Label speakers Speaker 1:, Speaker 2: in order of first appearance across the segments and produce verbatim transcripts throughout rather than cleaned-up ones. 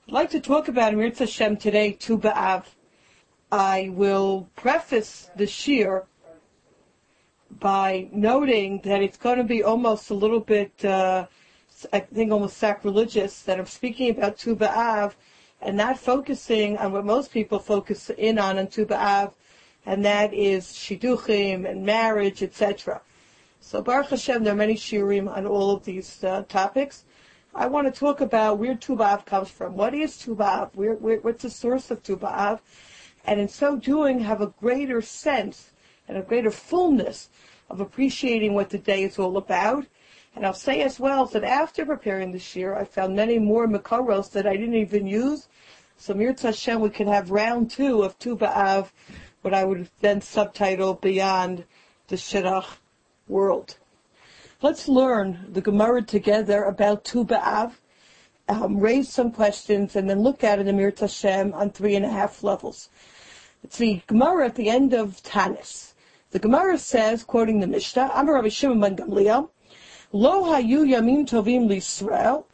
Speaker 1: I'd like to talk about Mirz Hashem today, Tu B'Av. I will preface the shir by noting that it's going to be almost a little bit, uh, I think almost sacrilegious, that I'm speaking about Tu B'Av and not focusing on what most people focus in on on Tu B'Av, and that is shidduchim and marriage, et cetera. So Baruch Hashem, there are many shirim on all of these uh, topics. I want to talk about where Tu B'Av comes from. What is Tu B'Av? Where, where, what's the source of Tu B'Av? And in so doing, have a greater sense and a greater fullness of appreciating what the day is all about. And I'll say as well that after preparing this year, I found many more Makoros that I didn't even use. So Mirz Hashem, we can have round two of Tu B'Av, what I would then subtitle Beyond the Shidduch World. Let's learn the Gemara together about Tu B'Av, um, raise some questions, and then look at it in Mirz Hashem on three and a half levels. It's the Gemara at the end of Tanis. The Gemara says, quoting the Mishnah, Amar Rabbi Shimon ben Gamliel, Lo hayu yamim tovim l'Yisrael.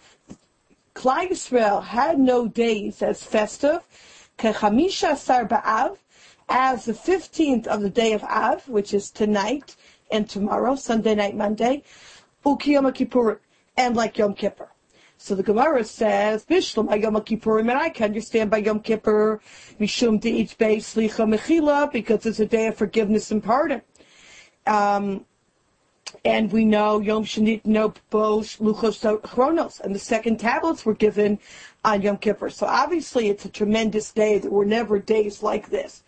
Speaker 1: Klal Yisrael had no days as festive, kechamisha asar ba'av, as the fifteenth of the day of Av, which is tonight and tomorrow, Sunday night, Monday, uki Yom Kippur, and like Yom Kippur. So the Gemara says, Bishlam by Yom Kippurim, and I can understand by Yom Kippur, Mishum De'ich Bei Slicha Mechila, because it's a day of forgiveness and pardon. Um, and we know Yom Shanit No Bo Luchos Chronos, and the second tablets were given on Yom Kippur. So obviously it's a tremendous day. There were never days like this.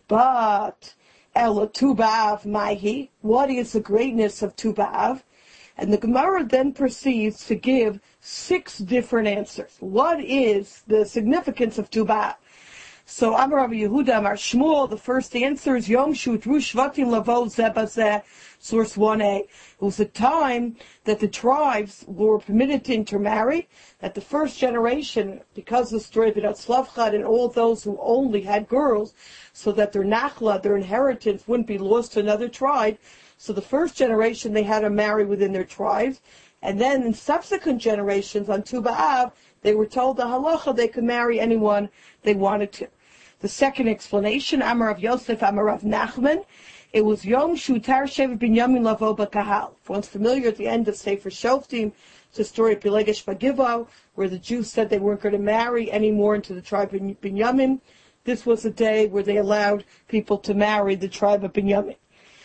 Speaker 1: But Ela Tu B'Av Mahi, what is the greatness of Tu B'Av? And the Gemara then proceeds to give six different answers. What is the significance of Tu B'Av? So Amar Rabbi Yehuda Amar Shmuel, the first answer is Yom Shutru Shvatim Lavo Zeh Bazeh, source one A. It was a time that the tribes were permitted to intermarry, that the first generation, because of the story of Bnei Tzlafchad and all those who only had girls, so that their nachla, their inheritance, wouldn't be lost to another tribe. So the first generation, they had to marry within their tribes. And then in subsequent generations, on Tu B'Av, they were told the halacha, they could marry anyone they wanted to. The second explanation, Amar Rav Yosef, Amar Rav Nachman, it was Yom Shutar Shevet Binyamin Lavo B'Kahal. If one's familiar at the end of Sefer Shoftim, it's the story of Pelegesh Bagivo, where the Jews said they weren't going to marry anymore into the tribe of Binyamin. This was a day where they allowed people to marry the tribe of Binyamin.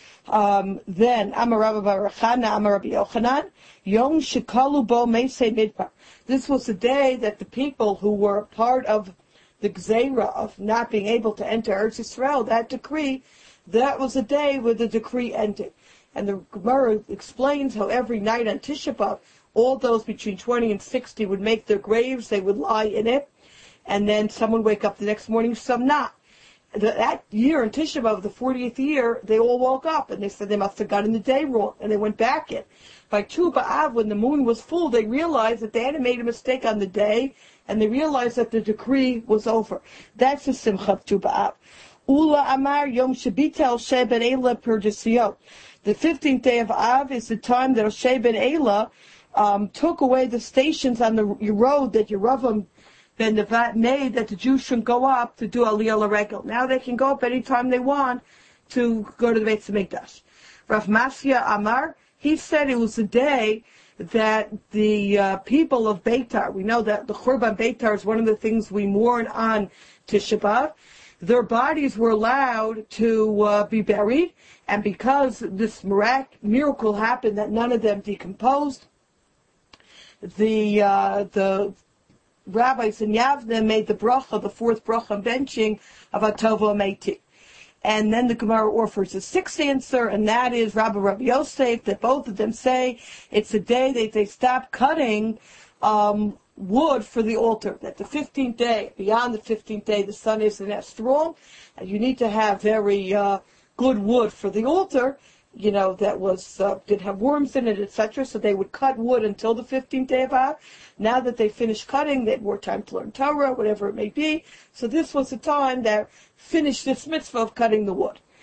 Speaker 1: Um, then, Amar Rabbi Barachana, Amar Rabbi Yochanan, Yom Shekalu Bo Meisei Midbar. This was the day that the people who were part of the Gzeira of not being able to enter Eretz Yisrael, that decree, that was the day where the decree ended. And the Gemara explains how every night on Tisha B'Av, all those between twenty and sixty would make their graves, they would lie in it, and then some would wake up the next morning, some not. That year in Tisha B'Av, the fortieth year, they all woke up and they said they must have gotten the day wrong, and they went back in. By Tu B'Av, when the moon was full, they realized that they had made a mistake on the day, and they realized that the decree was over. That's the Simcha of Tu B'Av. Ula Amar Yom Shabitel Oshe Ben Ela Perdisio. The fifteenth day of Av is the time that Oshe Ben Ela um, took away the stations on the road that Yeravam Ben Nevat made, that the Jews shouldn't go up to do Aliyah L'Regel. Now they can go up anytime they want to go to the Beit HaMikdash. Rav Masya Amar, he said it was the day that the uh, people of Beitar, we know that the Churban Beitar is one of the things we mourn on Tisha B'Av, their bodies were allowed to uh, be buried, and because this mirac- miracle happened that none of them decomposed, the uh, the rabbis in Yavne made the bracha, the fourth bracha and benching of Atovo Meiti. And then the Gemara offers a sixth answer, and that is Rabbi Rabbi Yosef, that both of them say it's a day that they stop cutting um, wood for the altar, that the fifteenth day, beyond the fifteenth day, the sun isn't as strong, and you need to have very uh, good wood for the altar, you know, that was uh, did have worms in it, et cetera. So they would cut wood until the fifteenth day of Av. Now that they finished cutting, they had more time to learn Torah, whatever it may be. So this was the time that finished this mitzvah of cutting the wood.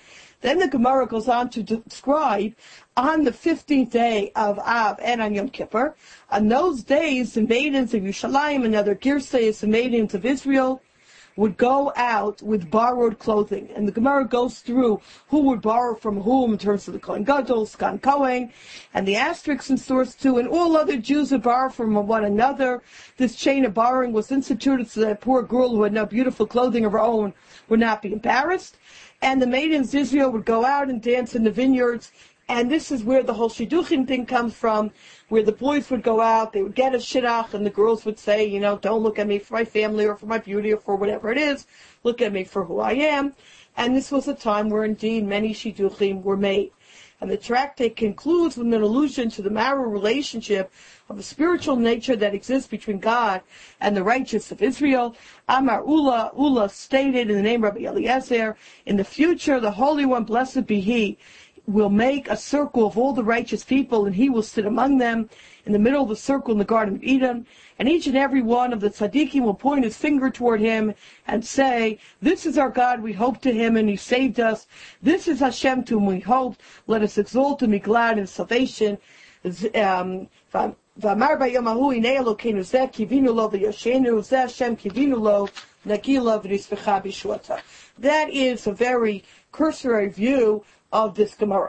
Speaker 1: Then the Gemara goes on to describe on the fifteenth day of Av and on Yom Kippur, on those days the maidens of Yerushalayim and other Girsayas, the maidens of Israel, would go out with borrowed clothing. And the Gemara goes through who would borrow from whom in terms of the Kohen Gadol, Skan Kohen, and the asterisks in source two, and all other Jews would borrow from one another. This chain of borrowing was instituted so that a poor girl who had no beautiful clothing of her own would not be embarrassed. And the maidens of Israel would go out and dance in the vineyards. And this is where the whole shidduchim thing comes from, where the boys would go out, they would get a shidduch, and the girls would say, you know, don't look at me for my family or for my beauty or for whatever it is. Look at me for who I am. And this was a time where indeed many shidduchim were made. And the tractate concludes with an allusion to the marital relationship of a spiritual nature that exists between God and the righteous of Israel. Amar Ula, Ula stated in the name of Rabbi Eliezer, in the future the Holy One, blessed be He, will make a circle of all the righteous people, and He will sit among them in the middle of the circle in the Garden of Eden, and each and every one of the tzaddikim will point his finger toward Him and say, this is our God, we hope to Him, and He saved us. This is Hashem to whom we hoped. Let us exalt and be glad in salvation. Um, V'amar b'yom hahu hinei Elokeinu zeh kivinu lo v'yoshenu zeh Hashem kivinu lo nagila v'nispecha b'shuata. That is a very cursory view of this Gemara.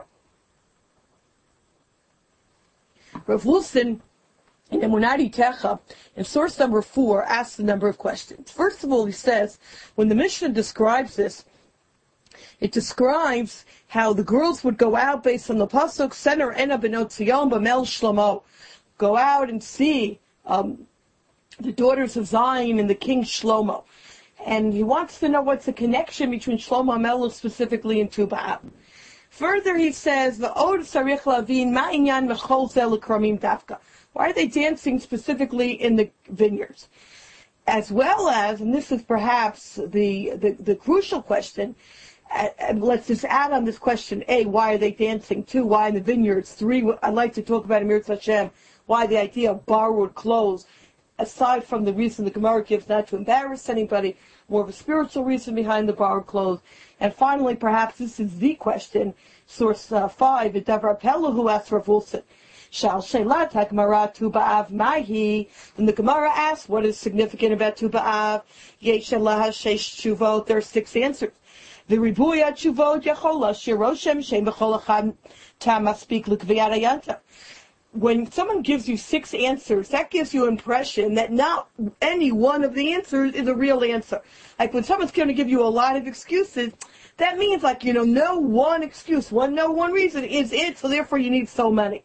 Speaker 1: Rav Wilson in Emunat Itecha, in source number four, asks a number of questions. First of all, he says, when the Mishnah describes this, it describes how the girls would go out based on the pasuk, Sener ena benot Zion b'mel Shlomo, go out and see um, the daughters of Zion and the king Shlomo. And he wants to know what's the connection between Shlomo HaMelech specifically and Tu B'Av. Further, he says, "V'od sarich lavin ma'inyan v'chol zeh l'kramim davka." Why are they dancing specifically in the vineyards? As well as, and this is perhaps the the, the crucial question, uh, and let's just add on this question: A, why are they dancing? Two, why in the vineyards? Three, I'd like to talk about Amir Hashem, why the idea of borrowed clothes, aside from the reason the Gemara gives not to embarrass anybody, more of a spiritual reason behind the borrowed clothes. And finally, perhaps this is the question, source uh, five, the Davar Pella, who asked Rav Wilson, Shal Shelat HaGemara Tu B'Av Mahi. And the Gemara asks, what is significant about Tu B'Av? Yesh Laha Sheish Tshuvot. There are six answers. The Ribuya Tshuvot Yachola Shiroshem Shem B'Chol Echad Tamaspik L'Kviyat Hayanta. When someone gives you six answers, that gives you an impression that not any one of the answers is a real answer. Like when someone's going to give you a lot of excuses, that means like, you know, no one excuse, one no one reason is it, so therefore you need so many.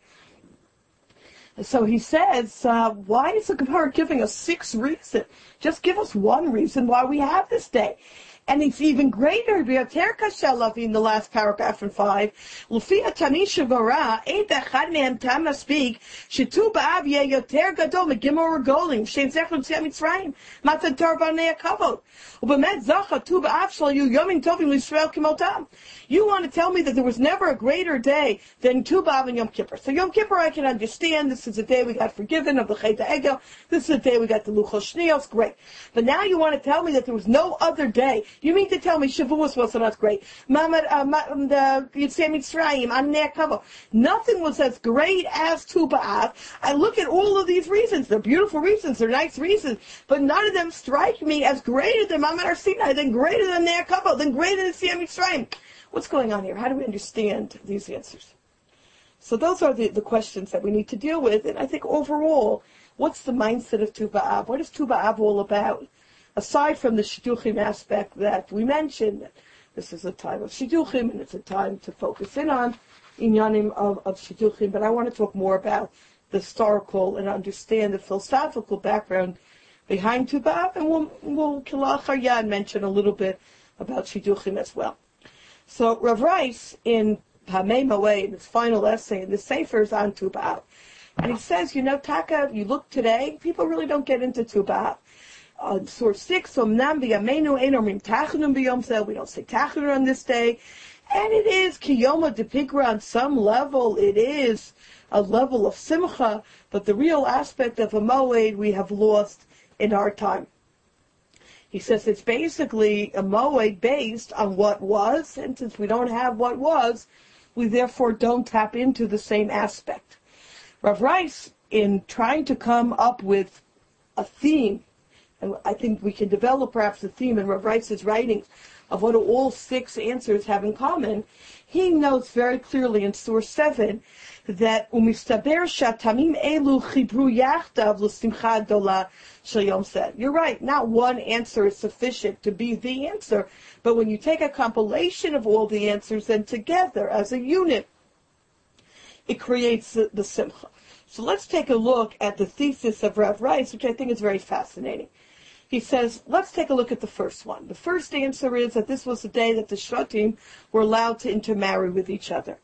Speaker 1: And so he says, uh, why is the Gemara giving us six reasons? Just give us one reason why we have this day. And it's even greater, in the last paragraph in five. L'fia tanisha v'ra, ain't that chad mehem tam maspeak, shetu ba'av yeh yoter gadol megimor regolim, shem zechron tziyam Mitzrayim, matan tar b'nei hakavod. U'bemet zacha tu ba'av shal yu yomim tovim l'Yisrael kimotam. You want to tell me that there was never a greater day than Tu B'Av and Yom Kippur. So Yom Kippur I can understand. This is the day we got forgiven of the Chet HaEgel. This is the day we got the Luchos Shnios. Great. But now you want to tell me that there was no other day. You mean to tell me Shavuos wasn't as great? Mamad, uh, the Yitzhak Mitzrayim, Anei Hakavod. Nothing was as great as Tu B'Av. I look at all of these reasons. They're beautiful reasons. They're nice reasons. But none of them strike me as greater than Mamad Har Sinai, than greater than Anei Hakavod, than greater than Yitzhak Mitzrayim. What's going on here? How do we understand these answers? So those are the, the questions that we need to deal with. And I think overall, what's the mindset of Tu B'Av? What is Tu B'Av all about? Aside from the Shidduchim aspect that we mentioned, this is a time of Shidduchim and it's a time to focus in on Inyanim of, of Shidduchim. But I want to talk more about the historical and understand the philosophical background behind Tu B'Av. And we'll, we'll Kilach Haryad mention a little bit about Shidduchim as well. So Rav Rice, in Hamei Moed, in his final essay in the Sefer, is on Tu B'Av. And he says, you know, Taka, you look today, people really don't get into Tu B'Av. On source six, Omnam b'yameinu ein omrim tachanun b'yom zeh, we don't say tachanun on this day. And it is kiyoma depigra on some level, it is a level of simcha, but the real aspect of a moed we have lost in our time. He says it's basically a moed based on what was, and since we don't have what was, we therefore don't tap into the same aspect. Rav Rice, in trying to come up with a theme, and I think we can develop perhaps a theme in Rav Rice's writings of what do all six answers have in common, he notes very clearly in source seven that umistaber shatamim elu chibru yachdav l'simcha dola shel yom seh. You're right, not one answer is sufficient to be the answer, but when you take a compilation of all the answers and together as a unit, it creates the, the simcha. So let's take a look at the thesis of Rav Rice, which I think is very fascinating. He says, let's take a look at the first one. The first answer is that this was the day that the Shvatim were allowed to intermarry with each other.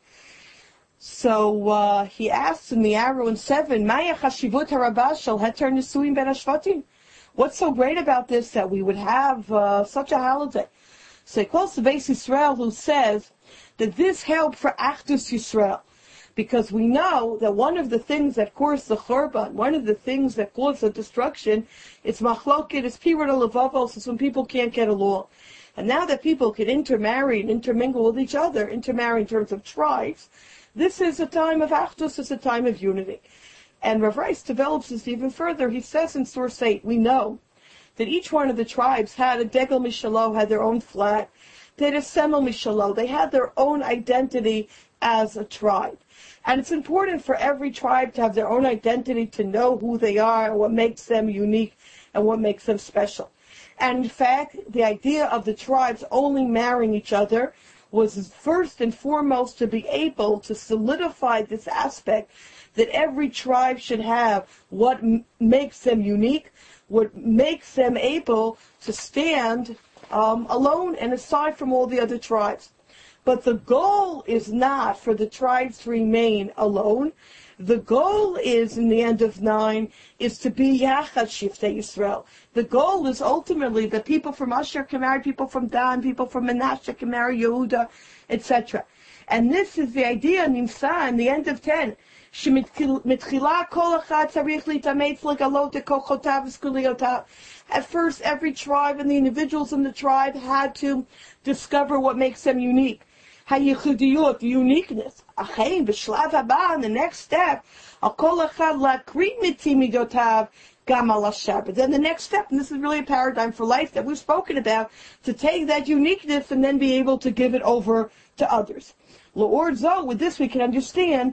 Speaker 1: So uh, he asks in the arrow in seven, Maya chashivut harabah shel heter nisuim ben hashvatim. What's so great about this that we would have uh, such a holiday? So he quotes the Beis Yisrael, who says that this helped for Achdus Yisrael. Because we know that one of the things that caused the Churban, one of the things that caused the destruction, it's machloket, it's pirud levavos, it's when people can't get along. And now that people can intermarry and intermingle with each other, intermarry in terms of tribes, this is a time of Achdus, it's a time of unity. And Rav Rice develops this even further. He says in source eight, we know that each one of the tribes had a degel mishalo, had their own flag. They had a semel mishalo, they had their own identity as a tribe. And it's important for every tribe to have their own identity, to know who they are and what makes them unique and what makes them special. And in fact, the idea of the tribes only marrying each other was first and foremost to be able to solidify this aspect that every tribe should have what m- makes them unique, what makes them able to stand um, alone and aside from all the other tribes. But the goal is not for the tribes to remain alone. The goal is, in the end of nine, is to be Yachad Shiftei Yisrael. The goal is ultimately that people from Asher can marry people from Dan, people from Menashe can marry Yehuda, et cetera. And this is the idea, Nimsa, in the end of ten. At first, every tribe and the individuals in the tribe had to discover what makes them unique. The uniqueness. In the next step, but then the next step, and this is really a paradigm for life that we've spoken about, to take that uniqueness and then be able to give it over to others. L'or zo, with this we can understand,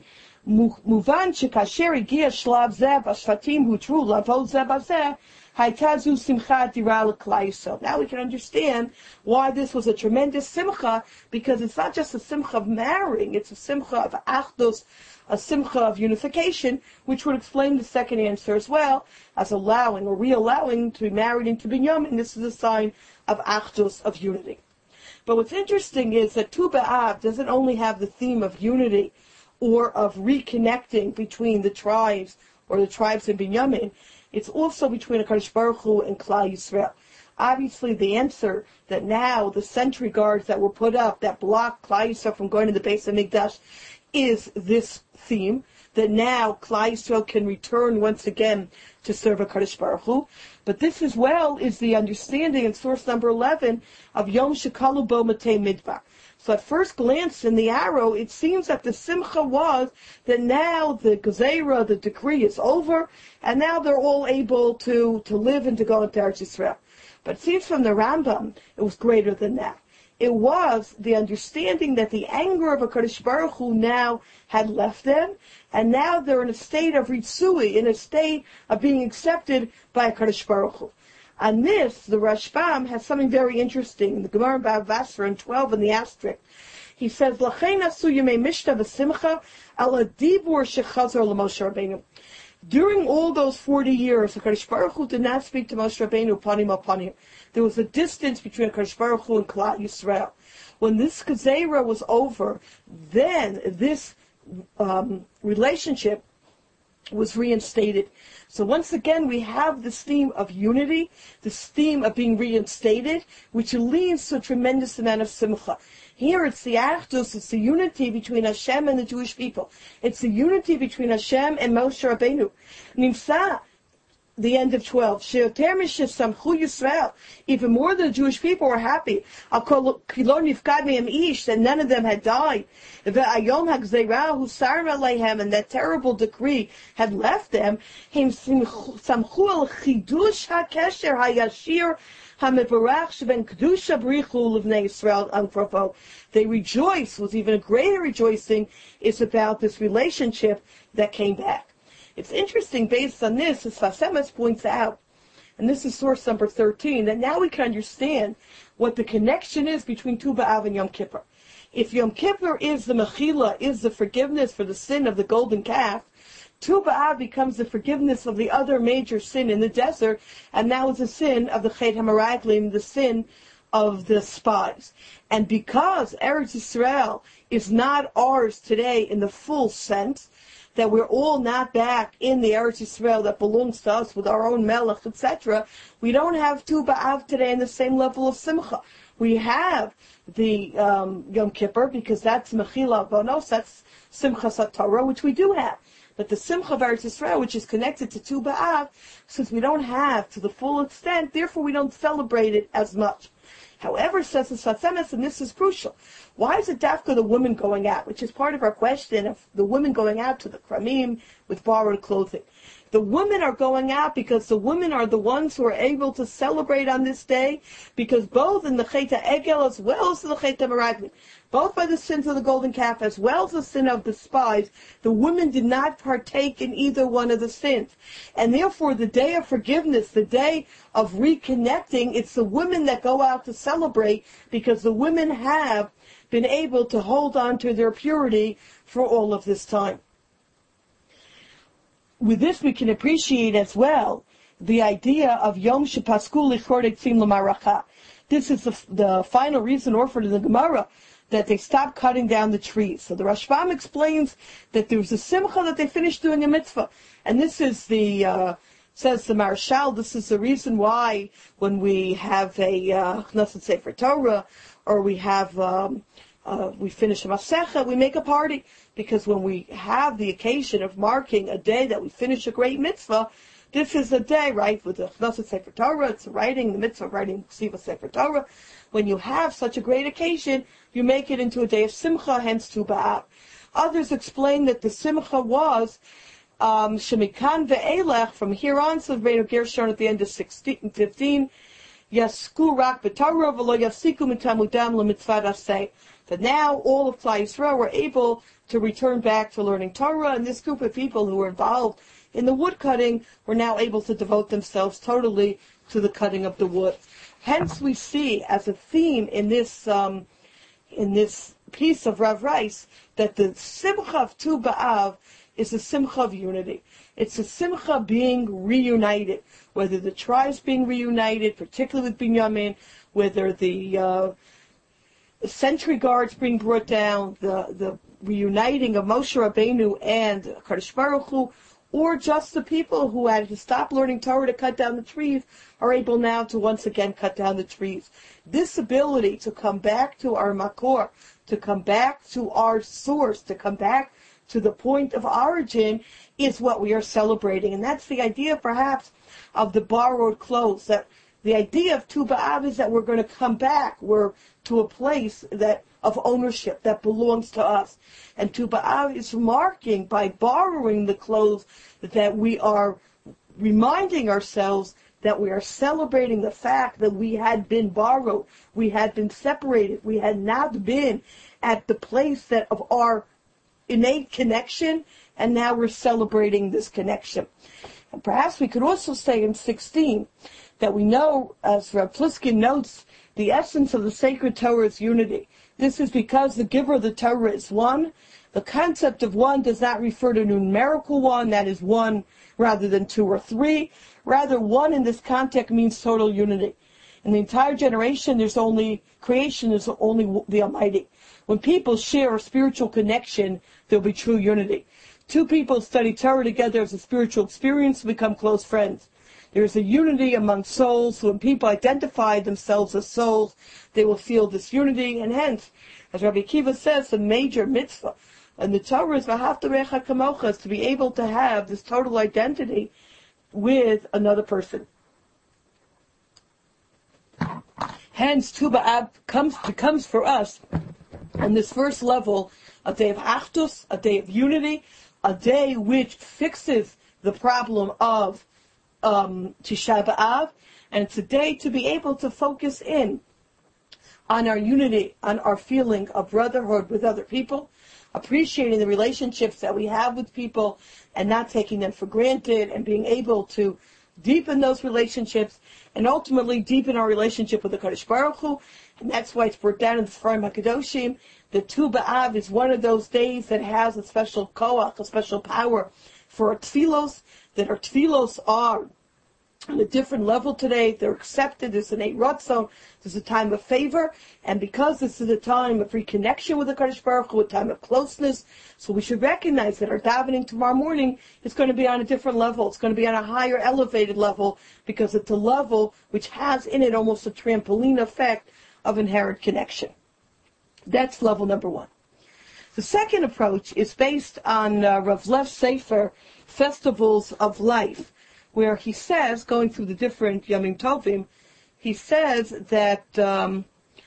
Speaker 1: muvan shekasher igia shlav zeh b'shvatim hutru lavod zeh b'zeh, haitazu simcha dira l'klal Yisrael. Now we can understand why this was a tremendous simcha, because it's not just a simcha of marrying, it's a simcha of achdus, a simcha of unification, which would explain the second answer as well, as allowing or re-allowing to be married into binyamin. This is a sign of achdus, of unity. But what's interesting is that Tu B'Av doesn't only have the theme of unity or of reconnecting between the tribes or the tribes in binyamin. It's also between HaKadosh Baruch Hu and Klal Yisrael. Obviously, the answer that now the sentry guards that were put up that block Klal Yisrael from going to the base of Mikdash is this theme, that now Klal Yisrael can return once again to serve HaKadosh Baruch Hu. But this as well is the understanding in source number eleven of Yom Shekalu Bo Matei Midbar. So at first glance in the arrow, it seems that the simcha was that now the gezerah, the decree is over, and now they're all able to, to live and to go into Eretz Yisrael. But it seems from the Rambam, it was greater than that. It was the understanding that the anger of HaKadosh Baruch Hu now had left them, and now they're in a state of ritzui, in a state of being accepted by HaKadosh Baruch Hu. On this, the Rashbam has something very interesting in the Gemara Bava Basra in twelve in the asterisk. He says, "L'chein asu yemei mishta v'simcha ala dibur shechazar l'Moshe Rabbeinu." During all those forty years, HaKadosh Baruch Hu did not speak to Moshe Rabbeinu panim al panim. There was a distance between HaKadosh Baruch Hu and Klal Yisrael. When this gezerah was over, then this um, relationship was reinstated. So once again, we have this theme of unity, this theme of being reinstated, which leads to a tremendous amount of simcha. Here it's the achdus, it's the unity between Hashem and the Jewish people. It's the unity between Hashem and Moshe Rabbeinu. Nimsa, the end of twelve. Even more than the Jewish people were happy. That none of them had died. And that terrible decree had left them. They rejoice, was even a greater rejoicing is about this relationship that came back. It's interesting, based on this, as Sfas Emes points out, and this is source number thirteen, that now we can understand what the connection is between Tu B'Av and Yom Kippur. If Yom Kippur is the Mechila, is the forgiveness for the sin of the golden calf, Tu B'Av becomes the forgiveness of the other major sin in the desert, and now is the sin of the Chet HaMeraglim, the sin of the spies. And because Eretz Yisrael is not ours today in the full sense, that we're all not back in the Eretz Yisrael that belongs to us with our own Melech, et cetera, we don't have Tu B'Av today in the same level of Simcha. We have the um, Yom Kippur, because that's Mechila Bonos, that's Simchas HaTorah, which we do have. But the Simcha of Eretz Yisrael, which is connected to Tu B'Av, since we don't have to the full extent, therefore we don't celebrate it as much. However, says the Sfas Emes, and this is crucial, why is it dafka the women going out, which is part of our question of the women going out to the kramim with borrowed clothing. The women are going out because the women are the ones who are able to celebrate on this day, because both in the Chet HaEgel as well as the Chet HaMeraglim, both by the sins of the golden calf as well as the sin of the spies, the women did not partake in either one of the sins. And therefore the day of forgiveness, the day of reconnecting, it's the women that go out to celebrate, because the women have been able to hold on to their purity for all of this time. With this we can appreciate as well the idea of Yom Shepasku Lichor Eitzim L'Maracha. This is the, the final reason offered in the Gemara, that they stopped cutting down the trees. So the Rashbam explains that there was a simcha that they finished doing a mitzvah. And this is the, uh, says the Marshal, this is the reason why when we have a uh, Knesset Sefer Torah, or we have, um, uh, we finish a Masecha, we make a party. Because when we have the occasion of marking a day that we finish a great mitzvah, this is a day, right, with the Knesset Sefer Torah, it's writing, the mitzvah of writing Ksiva Sefer Torah. When you have such a great occasion, you make it into a day of Simcha, hence Tu B'Av. Others explain that the Simcha was um, Shemikan ve'elech, from here on, so the Rebbeinu Gershon at the end of sixteen, fifteen, Yasku rak b'Torah v'lo yafsiku mitamudam l'mitzvah aseh. That now all of Klal Yisrael were able to return back to learning Torah, and this group of people who were involved in the wood cutting were now able to devote themselves totally to the cutting of the wood. Hence, we see as a theme in this um, in this piece of Rav Rice that the Simcha of Tu B'Av is a Simcha of unity. It's a Simcha being reunited, whether the tribes being reunited, particularly with Binyamin, whether the uh, sentry guards being brought down, the the reuniting of Moshe Rabbeinu and Kadosh Baruch Hu, or just the people who had to stop learning Torah to cut down the trees are able now to once again cut down the trees. This ability to come back to our Makor, to come back to our source, to come back to the point of origin is what we are celebrating. And that's the idea perhaps of the borrowed clothes, that the idea of Tu B'Av is that we're going to come back we're to a place that of ownership that belongs to us. And Tu B'Av is marking by borrowing the clothes that we are reminding ourselves that we are celebrating the fact that we had been borrowed, we had been separated, we had not been at the place that of our innate connection, and now we're celebrating this connection. And perhaps we could also say in sixteen that we know, as Rav Pliskin notes, the essence of the sacred Torah is unity. This is because the giver of the Torah is one. The concept of one does not refer to numerical one, that is one rather than two or three. Rather, one in this context means total unity. In the entire generation, there's only, creation is only the Almighty. When people share a spiritual connection, there'll be true unity. Two people study Torah together as a spiritual experience and become close friends. There is a unity among souls. When people identify themselves as souls, they will feel this unity, and hence, as Rabbi Akiva says, the major mitzvah and the Torah is V'ahavta Recha Kamocha, is to be able to have this total identity with another person. Hence, Tu B'Av comes, becomes for us, on this first level, a day of Achdus, a day of unity, a day which fixes the problem of um, Tisha B'Av, and it's a day to be able to focus in on our unity, on our feeling of brotherhood with other people, appreciating the relationships that we have with people and not taking them for granted, and being able to deepen those relationships and ultimately deepen our relationship with the Kadosh Baruch Hu. And that's why it's brought down in the Sfarim HaKadoshim. The Tu B'Av is one of those days that has a special koach, a special power for our tefillos, that our tefillos are on a different level today. They're accepted. There's an eight ratzon. There's a time of favor. And because this is a time of reconnection with the Kadosh Baruch Hu, a time of closeness, so we should recognize that our davening tomorrow morning is going to be on a different level. It's going to be on a higher, elevated level, because it's a level which has in it almost a trampoline effect of inherent connection. That's level number one. The second approach is based on uh, Rav Lev's Sefer, Festivals of Life, where he says, going through the different Yomim Tovim, he says that, um,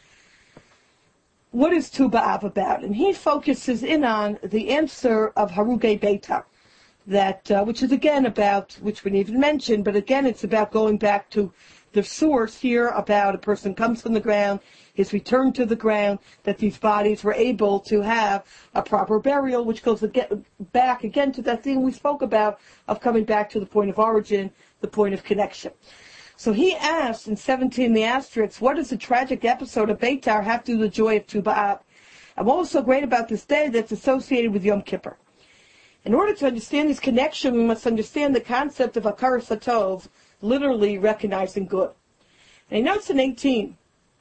Speaker 1: what is Tu B'Av about? And he focuses in on the answer of Harugei Beitar, that, uh, which is again about, which we didn't even mention, but again it's about going back to the source here, about a person comes from the ground, his return to the ground, that these bodies were able to have a proper burial, which goes again, back again to that thing we spoke about of coming back to the point of origin, the point of connection. So he asked in seventeen, the asterisk, what does the tragic episode of Beitar have to do with the joy of Tu B'Av? And what was so great about this day that's associated with Yom Kippur? In order to understand this connection, we must understand the concept of Hakaras HaTov, literally recognizing good. And he notes in eighteen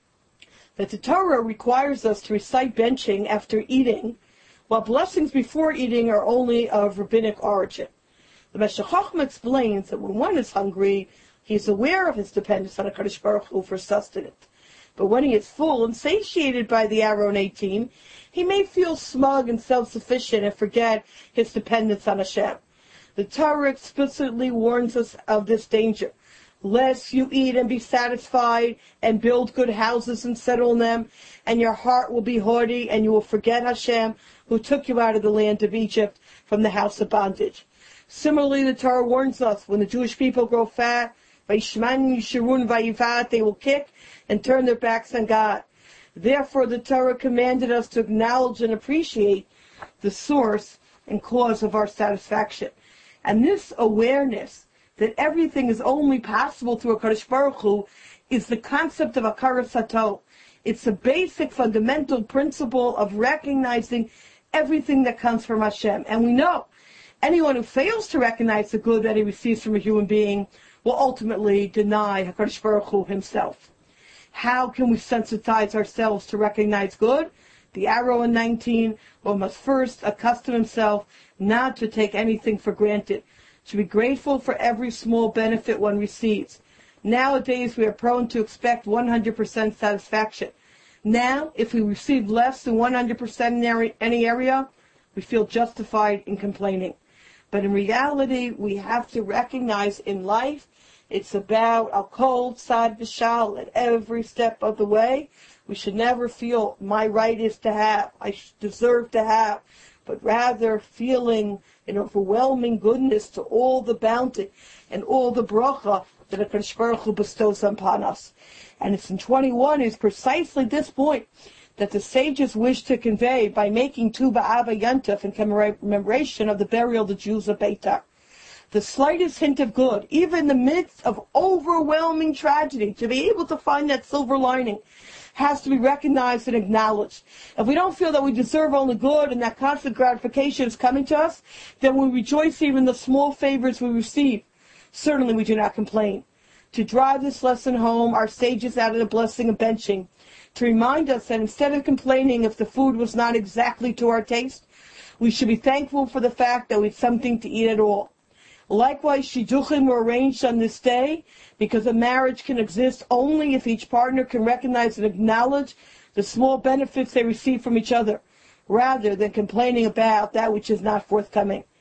Speaker 1: that the Torah requires us to recite benching after eating, while blessings before eating are only of rabbinic origin. The Meshech Chochmah explains that when one is hungry, he is aware of his dependence on a Kadosh Baruch Hu for sustenance. But when he is full and satiated by the arrow in eighteen, he may feel smug and self-sufficient and forget his dependence on Hashem. The Torah explicitly warns us of this danger. Lest you eat and be satisfied and build good houses and settle in them, and your heart will be haughty, and you will forget Hashem, who took you out of the land of Egypt from the house of bondage. Similarly, the Torah warns us, when the Jewish people grow fat, Vayishman Yishurun Vayivat, they will kick and turn their backs on God. Therefore, the Torah commanded us to acknowledge and appreciate the source and cause of our satisfaction. And this awareness that everything is only possible through a Kadosh Baruch Hu is the concept of Hakaras HaTov. It's a basic, fundamental principle of recognizing everything that comes from Hashem. And we know anyone who fails to recognize the good that he receives from a human being will ultimately deny HaKadosh Baruch Hu himself. How can we sensitize ourselves to recognize good? The arrow in nineteen, one must first accustom himself not to take anything for granted, to be grateful for every small benefit one receives. Nowadays, we are prone to expect one hundred percent satisfaction. Now, if we receive less than one hundred percent in any area, we feel justified in complaining. But in reality, we have to recognize in life, it's about a cold side v'shal at every step of the way. We should never feel my right is to have, I deserve to have, but rather feeling an overwhelming goodness to all the bounty and all the bracha that HaKadosh Baruch Hu bestows upon us. And it's in twenty-one is precisely this point that the sages wish to convey by making Tu B'Av a Yontif in commemoration of the burial of the Jews of Beitar. The slightest hint of good, even in the midst of overwhelming tragedy, to be able to find that silver lining, has to be recognized and acknowledged. If we don't feel that we deserve only good and that constant gratification is coming to us, then we rejoice even in the small favors we receive. Certainly we do not complain. To drive this lesson home, our sages added a blessing of benching, to remind us that instead of complaining if the food was not exactly to our taste, we should be thankful for the fact that we had something to eat at all. Likewise, shidduchim were arranged on this day because a marriage can exist only if each partner can recognize and acknowledge the small benefits they receive from each other, rather than complaining about that which is not forthcoming.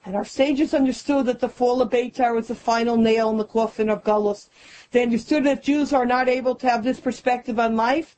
Speaker 1: And our sages understood that the fall of Beitar was the final nail in the coffin of Galus. They understood that Jews are not able to have this perspective on life,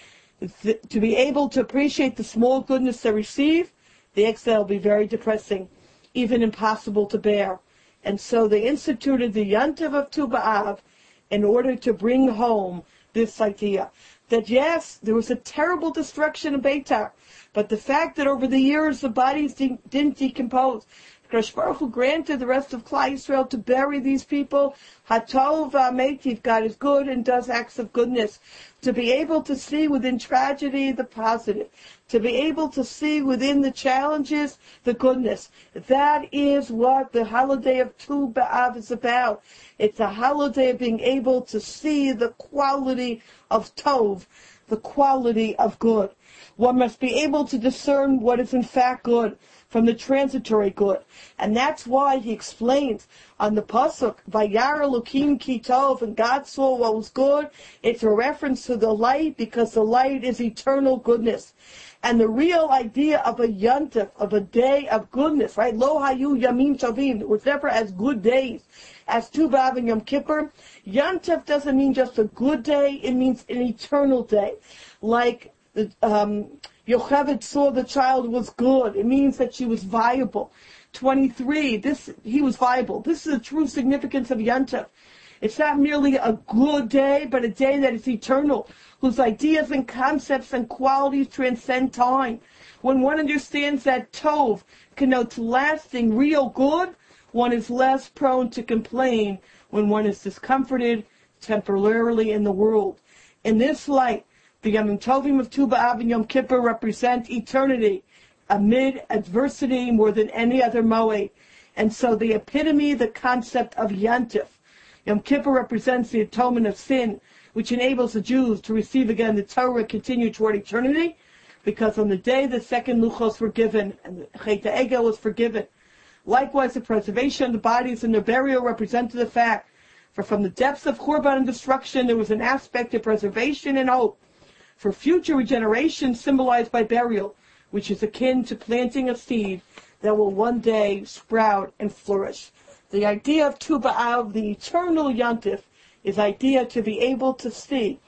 Speaker 1: to be able to appreciate the small goodness they receive. The exile will be very depressing, even impossible to bear. And so they instituted the Yantiv of Tu B'Av in order to bring home this idea that yes, there was a terrible destruction of Beitar, but the fact that over the years the bodies de- didn't decompose, Kadosh Baruch Hu granted the rest of Klal Yisrael to bury these people. Hatov V'Ameitiv, God is good and does acts of goodness. To be able to see within tragedy the positive. To be able to see within the challenges the goodness. That is what the holiday of Tu B'Av is about. It's a holiday of being able to see the quality of Tov, the quality of good. One must be able to discern what is in fact good from the transitory good. And that's why he explains on the Pasuk, Vayar Elokim Ki Tov, and God saw what was good. It's a reference to the light because the light is eternal goodness. And the real idea of a yontif, of a day of goodness, right? Lo Hayu Yamim Tovim, it was never as good days as Tu B'Av and Yom Kippur. Yontif doesn't mean just a good day, it means an eternal day. Like the, um, Yocheved saw the child was good. It means that she was viable. twenty-three, this he was viable. This is the true significance of Yontif. It's not merely a good day, but a day that is eternal, whose ideas and concepts and qualities transcend time. When one understands that Tov connotes lasting, real good, one is less prone to complain when one is discomforted temporarily in the world. In this light, the Yom Tovim of Tu B'Av and Yom Kippur represent eternity amid adversity more than any other moed. And so the epitome, the concept of Yantif. Yom Kippur represents the atonement of sin, which enables the Jews to receive again the Torah and continue toward eternity, because on the day the second Luchos were given and the Chet HaEgel was forgiven. Likewise, the preservation of the bodies and their burial represented the fact, for from the depths of Churban and destruction there was an aspect of preservation and hope for future regeneration symbolized by burial, which is akin to planting a seed that will one day sprout and flourish. The idea of Tu B'Av, the eternal Yontif, is idea to be able to see,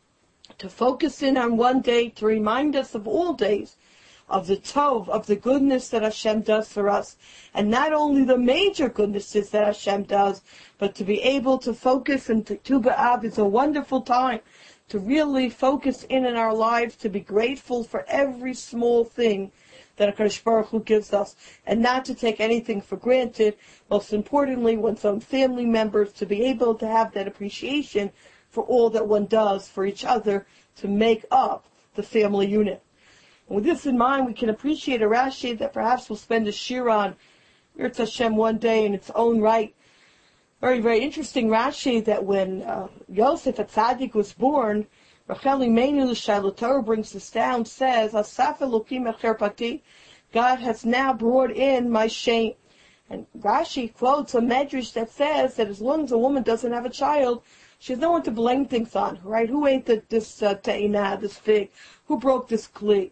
Speaker 1: to focus in on one day, to remind us of all days, of the Tov, of the goodness that Hashem does for us. And not only the major goodnesses that Hashem does, but to be able to focus, and Tu B'Av is a wonderful time to really focus in in our lives, to be grateful for every small thing that HaKadosh Baruch Hu gives us, and not to take anything for granted. Most importantly, one's own family members, to be able to have that appreciation for all that one does for each other to make up the family unit. And with this in mind, we can appreciate a Rashi that perhaps we'll spend a shir on, Yirtzeh Hashem, one day in its own right. Very, very interesting Rashi that when uh, Yosef at Tzaddik was born, Rachel Imenu, the Shiloh Torah brings this down, says, Asaf Elokim Echerpati, God has now brought in my shame. And Rashi quotes a medrash that says that as long as a woman doesn't have a child, she has no one to blame things on, right? Who ate the, this uh, te'ina, this fig? Who broke this kli?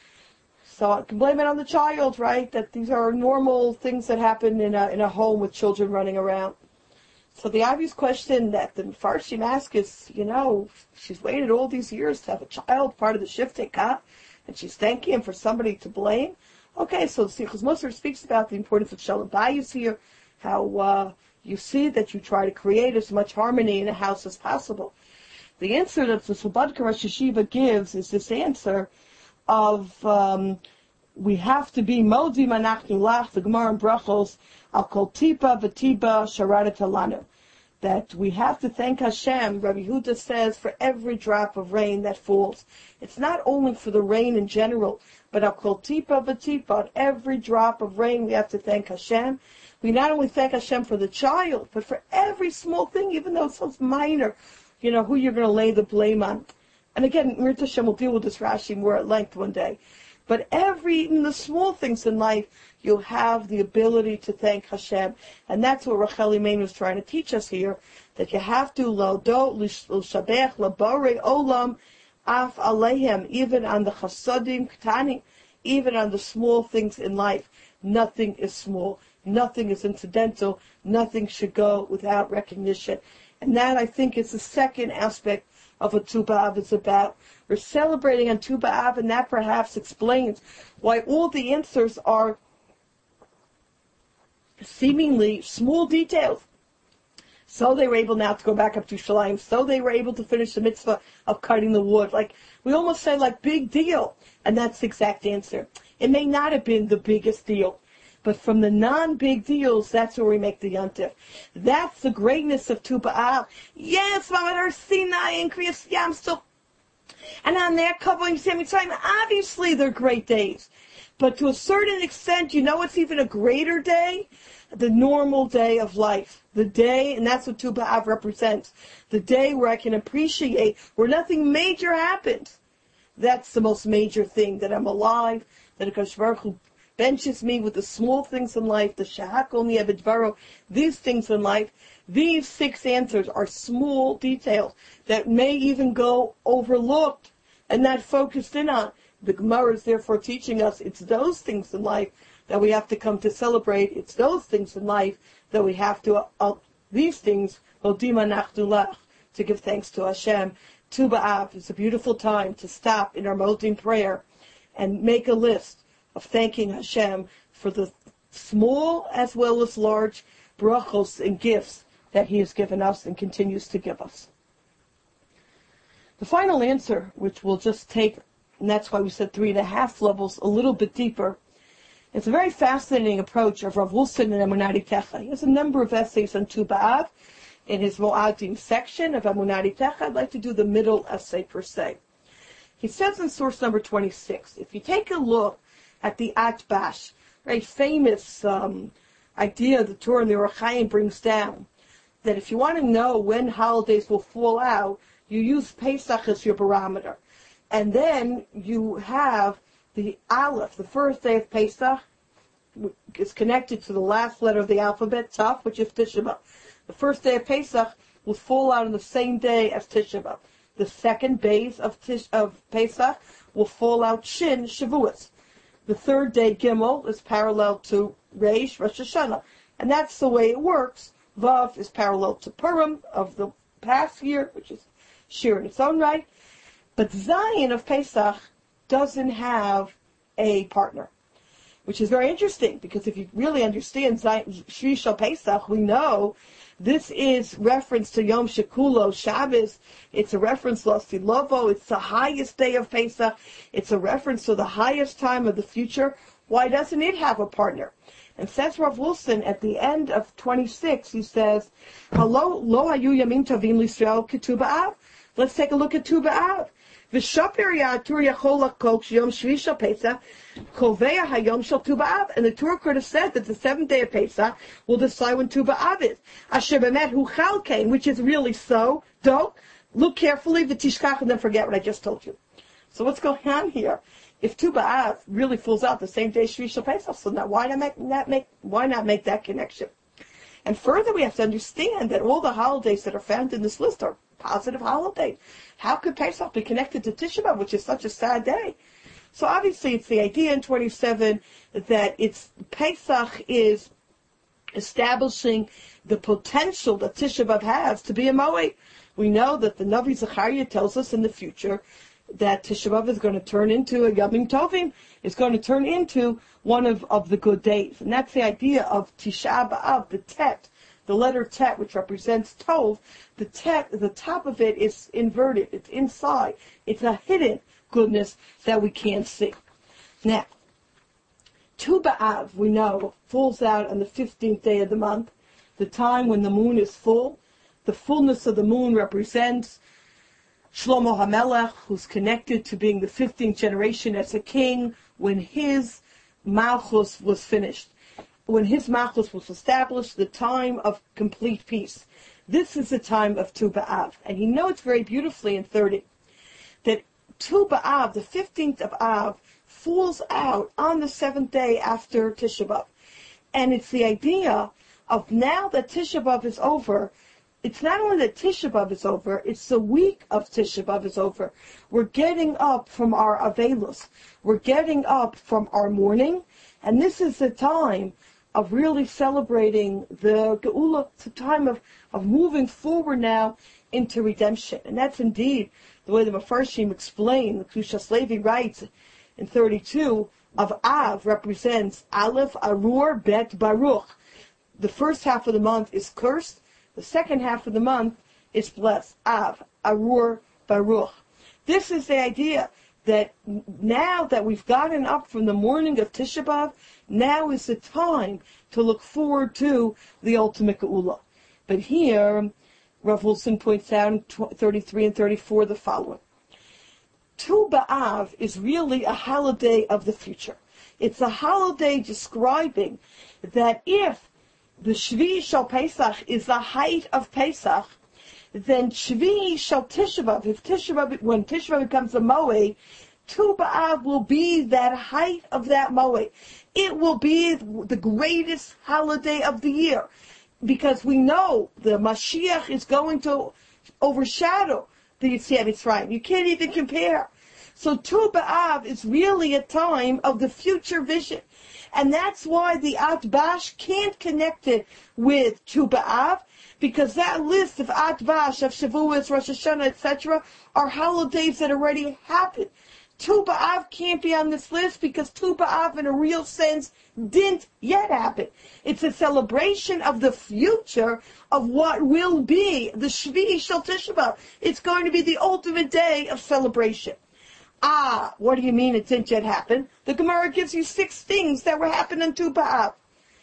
Speaker 1: So I can blame it on the child, right? That these are normal things that happen in a, in a home with children running around. So the obvious question that the Mefarshim ask is, you know, she's waited all these years to have a child, part of the Shiftei Ka, and she's thanking him for somebody to blame. Okay, so Sichos Musar speaks about the importance of Shalom Bayis here, how uh, you see that you try to create as much harmony in a house as possible. The answer that the Slobodka Rosh Yeshiva gives is this answer of um, we have to be Modi Manachnu Lach, the Gemara in Brachos, Al Kol Tipa V'Tiba Sharadet Lanu, that we have to thank Hashem, Rabbi Huda says, for every drop of rain that falls. It's not only for the rain in general, but Al Kol Tipa V'Tipa, every drop of rain we have to thank Hashem. We not only thank Hashem for the child, but for every small thing, even though it's so minor, you know, who you're going to lay the blame on. And again, Mir Hashem will deal with this Rashi more at length one day. But every, even the small things in life, you'll have the ability to thank Hashem. And that's what Rachel Imenu is trying to teach us here, that you have to laudot, l'shabech, l'borei olam, af alehem, even on the chasadim, ktanim, even on the small things in life. Nothing is small. Nothing is incidental. Nothing should go without recognition. And that, I think, is the second aspect of what Tu B'Av is about. We're celebrating on Tu B'Av, and that perhaps explains why all the answers are seemingly small details. So they were able now to go back up to Shalim. So they were able to finish the mitzvah of cutting the wood. Like, we almost say, like, big deal. And that's the exact answer. It may not have been the biggest deal, but from the non-big deals, that's where we make the yontif. That's the greatness of Tu B'Av. Yes, Ma'amad Har Sinai and Kriyas Yam still. And on their covering Sammy Tzrayim, obviously they're great days. But to a certain extent, you know what's even a greater day? The normal day of life. The day, and that's what Tu B'Av represents. The day where I can appreciate, where nothing major happens. That's the most major thing, that I'm alive, that HaKadosh Baruch Hu benches me with the small things in life, the shahakol ni'avidvaro, these things in life. These six answers are small details that may even go overlooked and not focused in on. The Gemara is therefore teaching us it's those things in life that we have to come to celebrate. It's those things in life that we have to, uh, these things, to give thanks to Hashem. Tu B'Av is a beautiful time to stop in our Modim prayer and make a list of thanking Hashem for the small as well as large brachos and gifts that He has given us and continues to give us. The final answer, which we'll just take, and that's why we said three and a half levels, a little bit deeper. It's a very fascinating approach of Rav Wolfson in Emunah Techa. He has a number of essays on Tu B'Av in his Mo'adim section of Emunah Techa. I'd like to do the middle essay per se. He says in source number twenty-six, if you take a look at the Atbash, very famous um, idea the Torah and the Orach Chaim brings down, that if you want to know when holidays will fall out, you use Pesach as your barometer. And then you have the Aleph, the first day of Pesach, is connected to the last letter of the alphabet, Taf, which is Tisha B'Av. The first day of Pesach will fall out on the same day as Tisha B'Av. The second base of, Tish, of Pesach will fall out Shin, Shavuos. The third day, Gimel, is parallel to Reish, Rosh Hashanah. And that's the way it works. Vav is parallel to Purim of the past year, which is Shir in its own right. But Zayin of Pesach doesn't have a partner, which is very interesting, because if you really understand Zayin, Shri Shal Pesach, we know this is reference to Yom Shekulo, Shabbos. It's a reference to Lasi Lovo. It's the highest day of Pesach. It's a reference to the highest time of the future. Why doesn't it have a partner? And says Rav Wolfson at the end of twenty-six, he says, "Hello, lo hayu yamim tovim l'Yisrael k'Tu B'Av." Let's take a look at Tu B'Av. V'shaper ya'atur yachol lakol yom shvi shel Pesach kovea hayom shel Tu B'Av. And the Torah could have said that the seventh day of Pesach will decide when Tu B'Av is. Asher b'met hu chal came, which is really so. Don't look carefully, v'tishkach, and then forget what I just told you. So what's going on here? If Tu B'Av really falls out the same day Shvi Shel Pesach, so now why not make, not make why not make that connection? And further, we have to understand that all the holidays that are found in this list are positive holidays. How could Pesach be connected to Tisha B'Av, which is such a sad day? So obviously, it's the idea in twenty-seven that it's Pesach is establishing the potential that Tisha B'Av has to be a Moed. We know that the Navi Zechariah tells us in the future that Tisha B'Av is going to turn into a Yomim Tovim, is going to turn into one of, of the good days. And that's the idea of Tisha B'Av, the Tet, the letter Tet, which represents Tov. The Tet, the top of it is inverted. It's inside. It's a hidden goodness that we can't see. Now, Tu B'Av, we know, falls out on the fifteenth day of the month, the time when the moon is full. The fullness of the moon represents Shlomo HaMelech, who's connected to being the fifteenth generation as a king, when his Malchus was finished. When his Malchus was established, the time of complete peace. This is the time of Tu B'Av. And he notes very beautifully in thirty that Tu B'Av, the fifteenth of Av, falls out on the seventh day after Tisha B'Av. And it's the idea of now that Tisha B'Av is over, it's not only that Tisha B'Av is over, it's the week of Tisha B'Av is over. We're getting up from our Avelus. We're getting up from our mourning. And this is the time of really celebrating the Geula. It's a time of, of moving forward now into redemption. And that's indeed the way the Mefarshim explain. The Kedushas Levi writes in thirty-two of Av represents Aleph, Arur, Bet, Baruch. The first half of the month is cursed. The second half of the month is blessed. Av, Arur, Baruch. This is the idea that now that we've gotten up from the morning of Tisha B'Av, now is the time to look forward to the ultimate Geula. But here, Rav Wilson points out in thirty-three and thirty-four the following. Tu B'Av is really a holiday of the future. It's a holiday describing that if the Shvi Shal Pesach is the height of Pesach, then Shvi Shal Tisha B'Av, if Tisha B'Av, when Tisha B'Av becomes a Moed, Tu B'Av will be that height of that Moed. It will be the greatest holiday of the year, because we know the Mashiach is going to overshadow the Yetziat Mitzrayim. You can't even compare. So Tu B'Av is really a time of the future vision. And that's why the Atbash can't connect it with Tu B'Av, because that list of Atbash, of Shavuos, Rosh Hashanah, et cetera, are holidays that already happened. Tu B'Av can't be on this list because Tu B'Av, in a real sense, didn't yet happen. It's a celebration of the future of what will be the Shvi Shel Tisha B'Av. It's going to be the ultimate day of celebration. Ah, what do you mean it didn't yet happen? The Gemara gives you six things that were happening on Tu B'Av.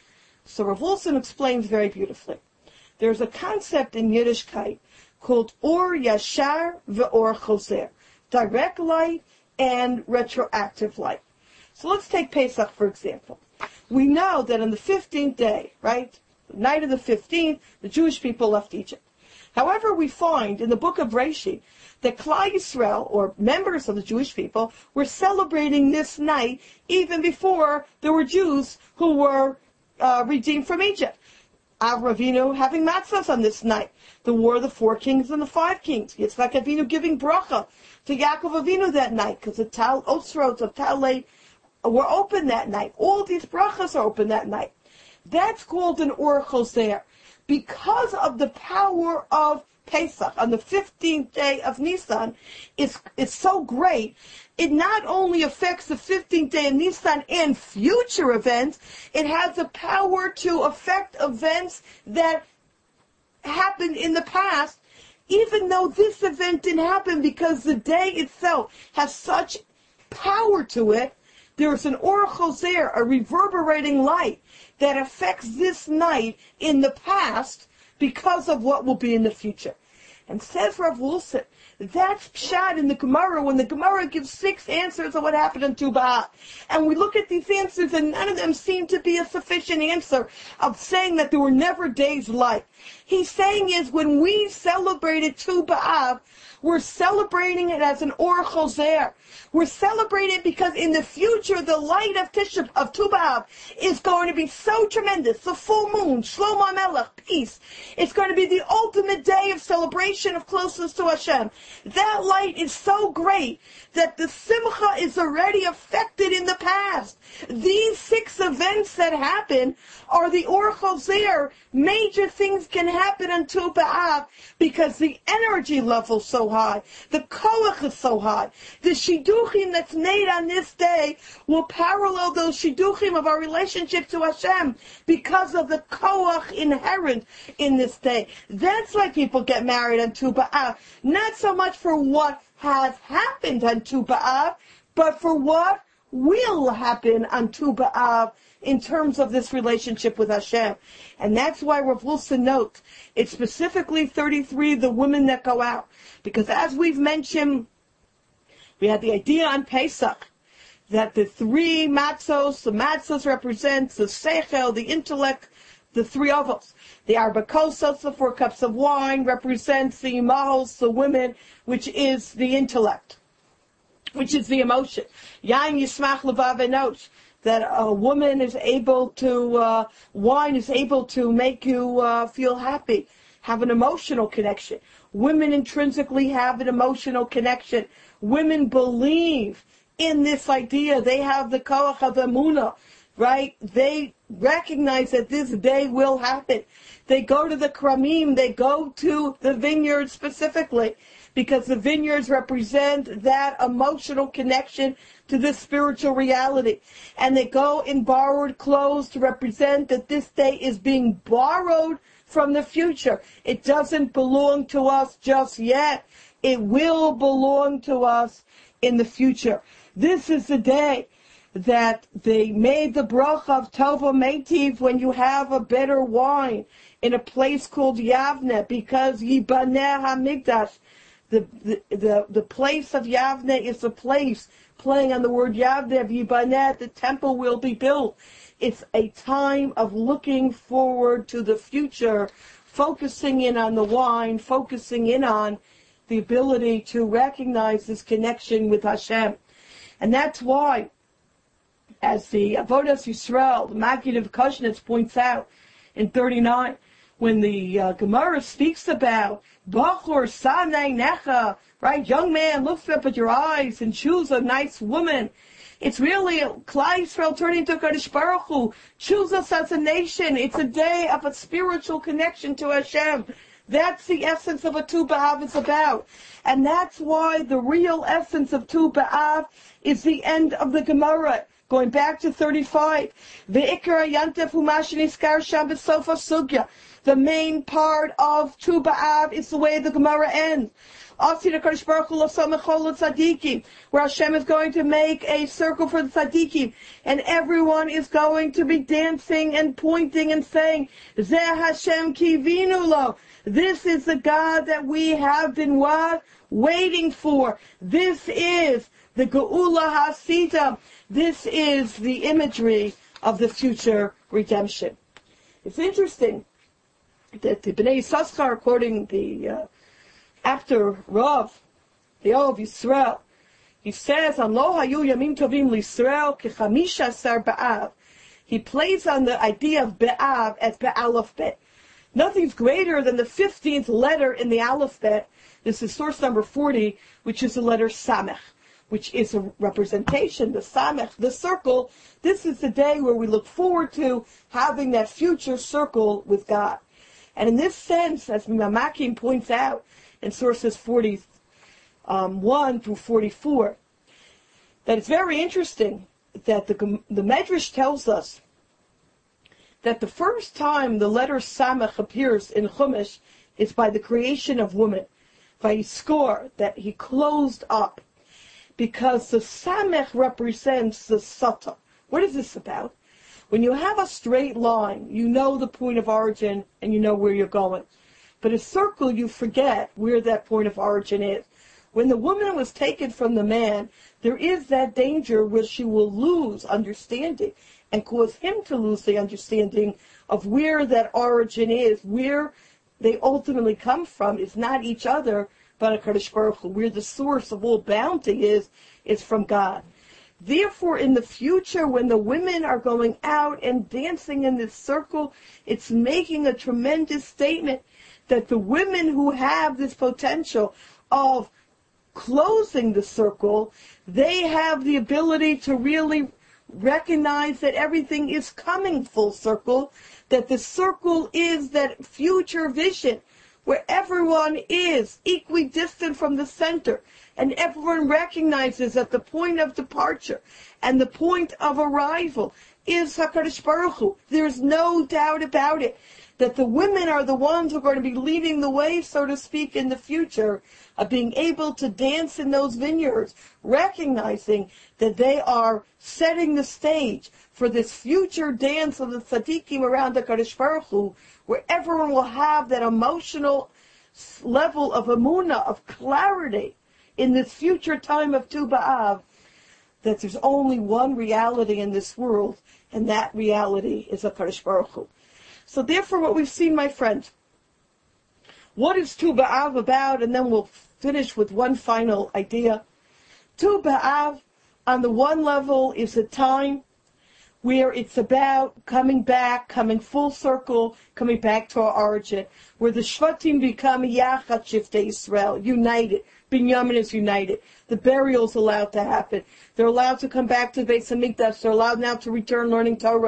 Speaker 1: So Rav Wilson explains very beautifully. There's a concept in Yiddishkeit called Or Yashar ve'Or Choser, direct light and retroactive light. So let's take Pesach, for example. We know that on the fifteenth day, right, the night of the fifteenth, the Jewish people left Egypt. However, we find in the book of Rashi that Klal Yisrael, or members of the Jewish people, were celebrating this night even before there were Jews who were uh, redeemed from Egypt. Avraham Avinu having matzahs on this night. The War of the Four Kings and the Five Kings. Yitzchak Avinu giving bracha to Yaakov Avinu that night, because the Tal Otzrot of Talei were open that night. All these brachas are open that night. That's called an Or Choser. Because of the power of Pesach on the fifteenth day of Nisan, it's, it's so great. It not only affects the fifteenth day of Nisan and future events, it has the power to affect events that happened in the past, even though this event didn't happen, because the day itself has such power to it. There's an Or Choser, a reverberating light, that affects this night in the past because of what will be in the future. And says Rav Wilson, that's pshat in the Gemara, when the Gemara gives six answers of what happened in Tu B'Av. And we look at these answers, and none of them seem to be a sufficient answer of saying that there were never days like. He's saying is, when we celebrated Tu B'Av, we're celebrating it as an Or Choser. We're celebrating because in the future, the light of Tisha, of Tu B'Av is going to be so tremendous. The full moon, Shlomo Melech, peace. It's going to be the ultimate day of celebration of closeness to Hashem. That light is so great that the Simcha is already affected in the past. These six events that happen are the Or Choser. Major things can happen on Tu B'Av because the energy level is so high. The koach is so high. The shidduchim that's made on this day will parallel those shidduchim of our relationship to Hashem because of the koach inherent in this day. That's why people get married on Tu B'Av. Not so much for what has happened on Tu B'Av, but for what will happen on Tu B'Av in terms of this relationship with Hashem. And that's why Rav Wilson notes, it's specifically thirty-three, the women that go out. Because as we've mentioned, we had the idea on Pesach that the three matzos, the matzos represents the seichel, the intellect, the three ovos. The arba kosos, the four cups of wine, represents the imahos, the women, which is the intellect, which is the emotion. Yain yismach levav enosh, that a woman is able to, uh, wine is able to make you uh, feel happy, have an emotional connection. Women intrinsically have an emotional connection. Women believe in this idea. They have the koach of emunah, right? They recognize that this day will happen. They go to the Kramim, they go to the vineyards specifically, because the vineyards represent that emotional connection to this spiritual reality. And they go in borrowed clothes to represent that this day is being borrowed from the future. It doesn't belong to us just yet. It will belong to us in the future. This is the day that they made the bracha of Tova Meitiv when you have a better wine in a place called Yavne, because Yibaneh HaMikdash, the, the, the, the place of Yavne is a place, playing on the word Yavne, of Yibaneh, the temple will be built. It's a time of looking forward to the future, focusing in on the wine, focusing in on the ability to recognize this connection with Hashem. And that's why, as the Avodas Yisrael, the Maggid of Kushnitz points out in thirty-nine, when the uh, Gemara speaks about Bachor Sanei Necha, right, young man, look up at your eyes and choose a nice woman. It's really Klal Yisrael turning to Kadosh Baruch Hu. Choose us as a nation. It's a day of a spiritual connection to Hashem. That's the essence of what Tu B'Av is about. And that's why the real essence of Tu B'Av is the end of the Gemara. Going back to thirty-five. Ve'ikar Yantef Umash Niskar Sham B'Sofa Sugya. The main part of Tu B'Av is the way the Gemara ends. Where Hashem is going to make a circle for the tzaddikim, and everyone is going to be dancing and pointing and saying, Zeh Hashem kivinu lo. This is the God that we have been what? Waiting for. This is the Geula Hasidah. This is the imagery of the future redemption. It's interesting that the Bnei Yissaschar, quoting the uh, after Rav, the Ov Yisrael, he says, "An lo hayu yamim tovim l'Yisrael kechamisha sar ba'av." He plays on the idea of Be'av as Be'alef Bet. Nothing's greater than the fifteenth letter in the alphabet. This is source number forty, which is the letter Samech, which is a representation, the Samech, the circle. This is the day where we look forward to having that future circle with God. And in this sense, as Mamakim points out in sources forty-one through forty-four, that it's very interesting that the, the Medrash tells us that the first time the letter Samech appears in Chumash is by the creation of woman, by Yiskor, that he closed up, because the Samech represents the Sata. What is this about? When you have a straight line, you know the point of origin and you know where you're going. But a circle, you forget where that point of origin is. When the woman was taken from the man, there is that danger where she will lose understanding and cause him to lose the understanding of where that origin is, where they ultimately come from is not each other, but a Kadosh Baruch Hu, where the source of all bounty is, is from God. Therefore, in the future, when the women are going out and dancing in this circle, it's making a tremendous statement that the women who have this potential of closing the circle, they have the ability to really recognize that everything is coming full circle, that the circle is that future vision where everyone is equidistant from the center, and everyone recognizes that the point of departure and the point of arrival is HaKadosh Baruch Hu. There's no doubt about it that the women are the ones who are going to be leading the way, so to speak, in the future of being able to dance in those vineyards, recognizing that they are setting the stage for this future dance of the tzaddikim around the HaKadosh Baruch Hu, where everyone will have that emotional level of emunah, of clarity in this future time of Tu B'Av, that there's only one reality in this world, and that reality is HaKadosh Baruch Hu. So therefore, what we've seen, my friends, what is Tu B'Av about? And then we'll finish with one final idea. Tu B'Av, on the one level, is a time where it's about coming back, coming full circle, coming back to our origin, where the Shvatim become Yachad Shiftei Yisrael, united. Binyamin is united. The burial's allowed to happen. They're allowed to come back to the Beis Hamikdash. They're allowed now to return learning Torah.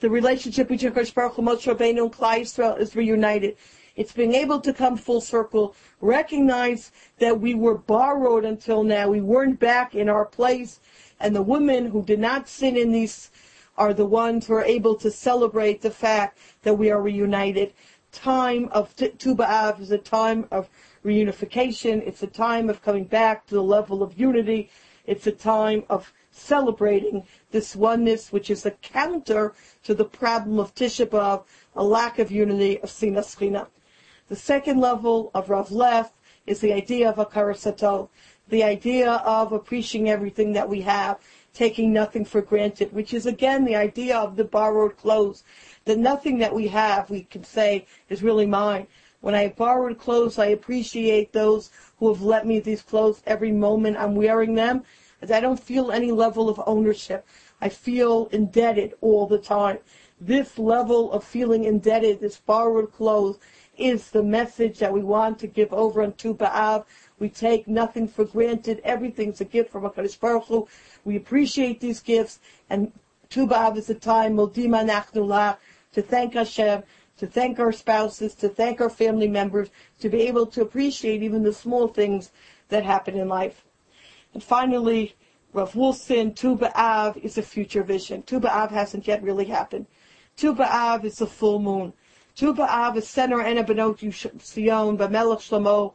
Speaker 1: the relationship between Kodesh Baruch Hu, Moshe Rabbeinu, and Klal Yisrael is reunited. It's being able to come full circle, recognize that we were borrowed until now. We weren't back in our place. And the women who did not sin in these are the ones who are able to celebrate the fact that we are reunited. Time of Tu B'Av is a time of reunification. It's a time of coming back to the level of unity. It's a time of celebrating this oneness, which is a counter to the problem of Tisha B'Av, a lack of unity, of Sinas China. The second level of Rav Leff is the idea of Hakaras Hatov, the idea of appreciating everything that we have, taking nothing for granted, which is again the idea of the borrowed clothes, that nothing that we have we can say is really mine. When I have borrowed clothes, I appreciate those who have lent me these clothes every moment I'm wearing them, as I don't feel any level of ownership. I feel indebted all the time. This level of feeling indebted, this borrowed clothes, is the message that we want to give over on Tu B'Av. We take nothing for granted. Everything's a gift from HaKadosh Baruch Hu. We appreciate these gifts, and Tu B'Av is a time, Modim Anachnu La, to thank Hashem, to thank our spouses, to thank our family members, to be able to appreciate even the small things that happen in life. And finally, Rav Wilson, Tu B'Av is a future vision. Tu B'Av hasn't yet really happened. Tu B'Av is the full moon. Tu B'Av is Sener Ena Benot Sion B'Melech Shlomo.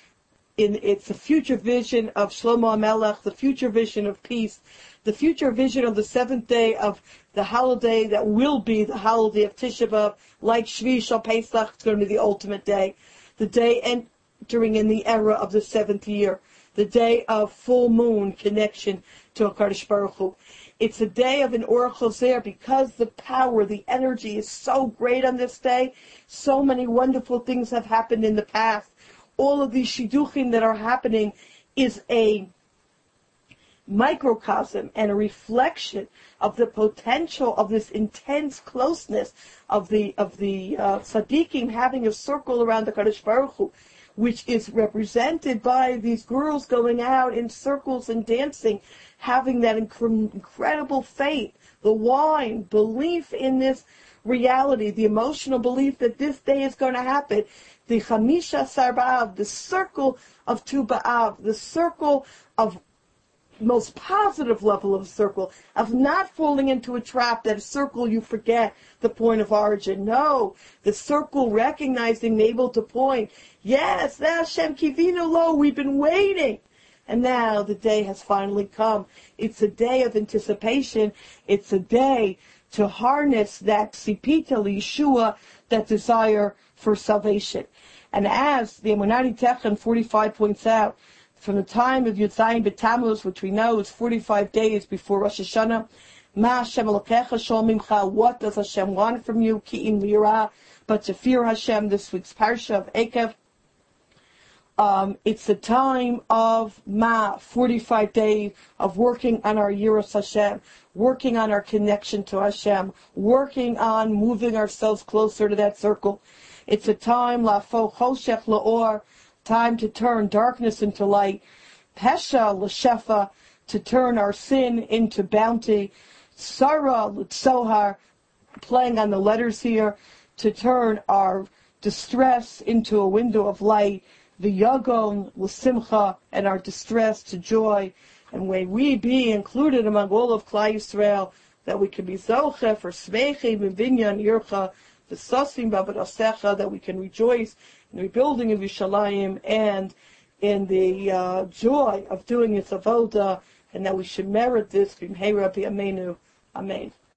Speaker 1: In, it's the future vision of Shlomo HaMelech, the future vision of peace, the future vision of the seventh day of the holiday that will be the holiday of Tisha B'Av, like Shvi Shal Pesach. It's going to be the ultimate day, the day entering in the era of the seventh year, the day of full moon connection to HaKadosh Baruch Hu. It's a day of an Or Choser because the power, the energy is so great on this day. So many wonderful things have happened in the past. All of these shidduchim that are happening is a microcosm and a reflection of the potential of this intense closeness of the of the uh, tzaddikim having a circle around the Kadosh Baruch Hu, which is represented by these girls going out in circles and dancing, having that inc- incredible faith, the wine, belief in this reality, the emotional belief that this day is going to happen. The Chamisha Sarbav, the circle of Tu B'Av, the circle of most positive level of circle, of not falling into a trap, that circle you forget the point of origin. No, the circle recognizing, able to point, yes, that Hashem Kivinu Lo, we've been waiting. And now the day has finally come. It's a day of anticipation. It's a day to harness that Sipita Yeshua, that desire for salvation. And as the Emunah Techan forty-five points out, from the time of Yud Zayin B'Tammuz, which we know is forty-five days before Rosh Hashanah, Ma Hashem Elokecha Shol Mimcha, what does Hashem want from you? Ki'im Lira, but to fear Hashem. This week's parsha of Ekev. Um, it's the time of Ma, forty-five days of working on our Yiras Hashem, working on our connection to Hashem, working on moving ourselves closer to that circle. It's a time, La'afo Choshech La'or, time to turn darkness into light, Pesha L'Shefa, to turn our sin into bounty, Sarah L'Tzohar, playing on the letters here, to turn our distress into a window of light, the Yagon L'Simcha, and our distress to joy. And may we be included among all of Klal Yisrael, that we can be Zoche for Smeichim and Binyan Yircha, the Sasim Babadasecha, that we can rejoice in the rebuilding of Yerushalayim and in the uh, joy of doing its avoda, and that we should merit this. B'mhei Rabbi Amenu. Amen.